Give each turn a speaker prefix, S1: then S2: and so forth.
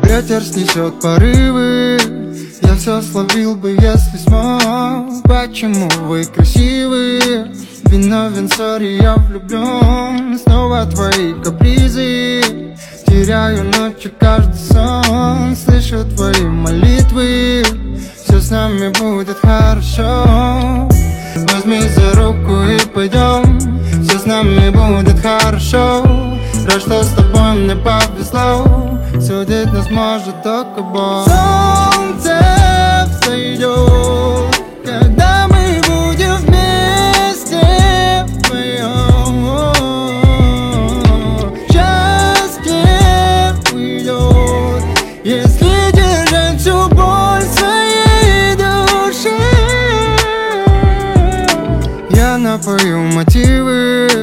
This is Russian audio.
S1: Ветер снесет порывы, я все словил бы, если смог. Почему вы красивые? Виновен, сори, я влюблен. Снова твои капризы, теряю ночью каждый сон. Слышу твои молитвы, все с нами будет хорошо. Возьми за руку и пойдем, все с нами будет хорошо. Рад, что с тобой мне повезло, судить нас может только Бог. Солнце взойдет,